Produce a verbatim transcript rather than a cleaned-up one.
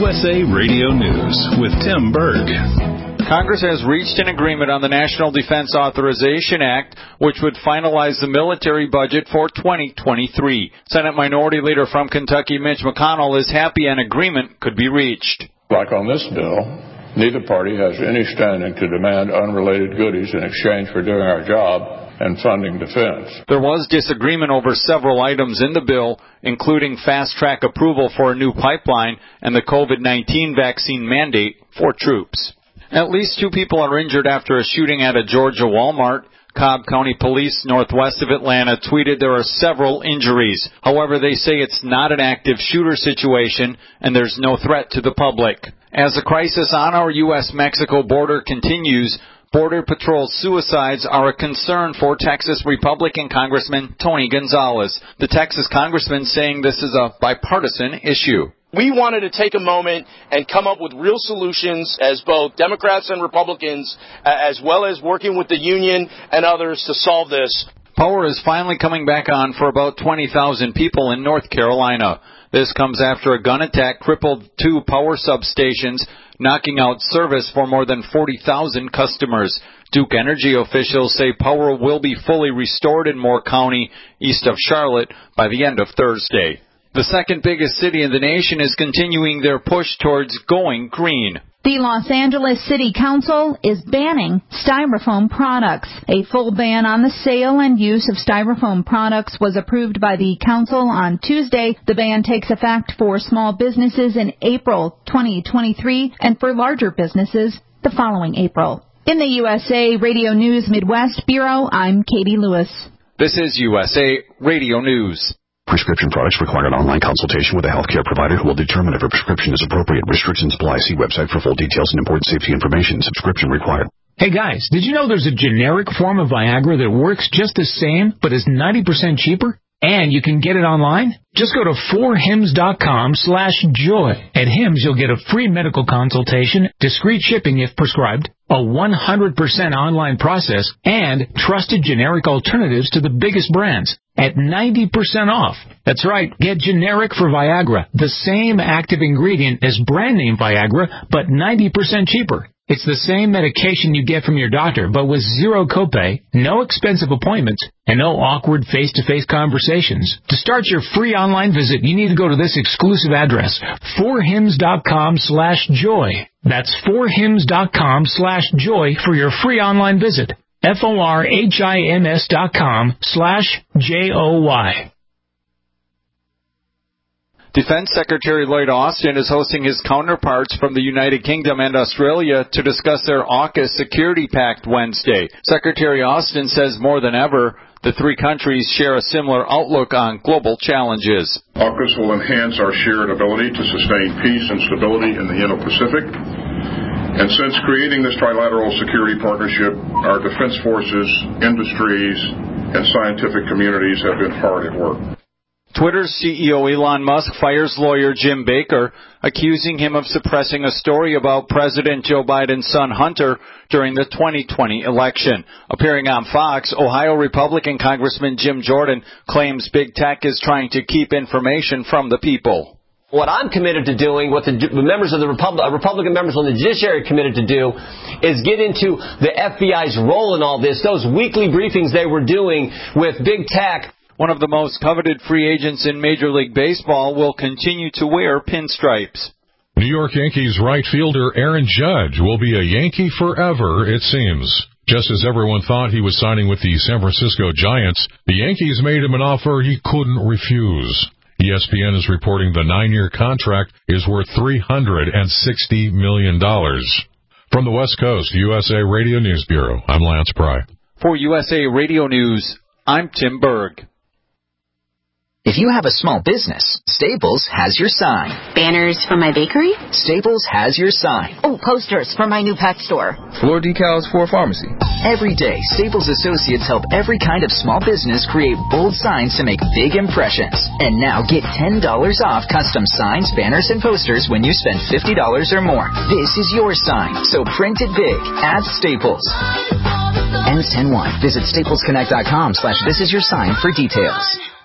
S A Radio News with Tim Berg. Congress has reached an agreement on the National Defense Authorization Act, which would finalize the military budget for twenty twenty-three. Senate Minority Leader from Kentucky, Mitch McConnell, is happy an agreement could be reached. Like on this bill, neither party has any standing to demand unrelated goodies in exchange for doing our job and funding defense. There was disagreement over several items in the bill, including fast-track approval for a new pipeline and the COVID nineteen vaccine mandate for troops. At least two people are injured after a shooting at a Georgia Walmart. Cobb County Police, northwest of Atlanta, tweeted there are several injuries. However, they say it's not an active shooter situation and there's no threat to the public. As the crisis on our U S Mexico border continues, Border Patrol suicides are a concern for Texas Republican Congressman Tony Gonzalez. The Texas congressman saying this is a bipartisan issue. We wanted to take a moment and come up with real solutions as both Democrats and Republicans, as well as working with the union and others to solve this. Power is finally coming back on for about twenty thousand people in North Carolina. This comes after a gun attack crippled two power substations, knocking out service for more than forty thousand customers. Duke Energy officials say power will be fully restored in Moore County, east of Charlotte, by the end of Thursday. The second biggest city in the nation is continuing their push towards going green. The Los Angeles City Council is banning styrofoam products. A full ban on the sale and use of styrofoam products was approved by the council on Tuesday. The ban takes effect for small businesses in April twenty twenty-three and for larger businesses the following April. In the U S A Radio News Midwest Bureau, I'm Katie Lewis. This is U S A Radio News. Prescription products require an online consultation with a healthcare provider who will determine if a prescription is appropriate. Restrictions apply. See website for full details and important safety information. Subscription required. Hey guys, did you know there's a generic form of Viagra that works just the same but is ninety percent cheaper? And you can get it online? Just go to four hims dot com slash joy. At Hims, you'll get a free medical consultation, discreet shipping if prescribed, a one hundred percent online process, and trusted generic alternatives to the biggest brands at ninety percent off. That's right, get generic for Viagra, the same active ingredient as brand name Viagra, but ninety percent cheaper. It's the same medication you get from your doctor, but with zero copay, no expensive appointments, and no awkward face-to-face conversations. To start your free online visit, you need to go to this exclusive address, four hims dot com slash joy. That's four hims dot com slash joy for your free online visit. F O R H I M S dot com slash J O Y. Defense Secretary Lloyd Austin is hosting his counterparts from the United Kingdom and Australia to discuss their AUKUS security pact Wednesday. Secretary Austin says more than ever, the three countries share a similar outlook on global challenges. AUKUS will enhance our shared ability to sustain peace and stability in the Indo-Pacific. And since creating this trilateral security partnership, our defense forces, industries, and scientific communities have been hard at work. Twitter's C E O Elon Musk fires lawyer Jim Baker, accusing him of suppressing a story about President Joe Biden's son Hunter during the twenty twenty election. Appearing on Fox, Ohio Republican Congressman Jim Jordan claims big tech is trying to keep information from the people. What I'm committed to doing, what the members of the Repub- Republican members on the judiciary are committed to do, is get into the F B I's role in all this, those weekly briefings they were doing with big tech. One of the most coveted free agents in Major League Baseball will continue to wear pinstripes. New York Yankees right fielder Aaron Judge will be a Yankee forever, it seems. Just as everyone thought he was signing with the San Francisco Giants, the Yankees made him an offer he couldn't refuse. E S P N is reporting the nine-year contract is worth three hundred sixty million dollars. From the West Coast, U S A Radio News Bureau, I'm Lance Pry. For U S A Radio News, I'm Tim Berg. If you have a small business, Staples has your sign. Banners for my bakery? Staples has your sign. Oh, posters for my new pet store. Floor decals for a pharmacy. Every day, Staples associates help every kind of small business create bold signs to make big impressions. And now get ten dollars off custom signs, banners, and posters when you spend fifty dollars or more. This is your sign, so print it big at Staples. Ends ten one. Visit staples connect dot com slash this is your sign for details.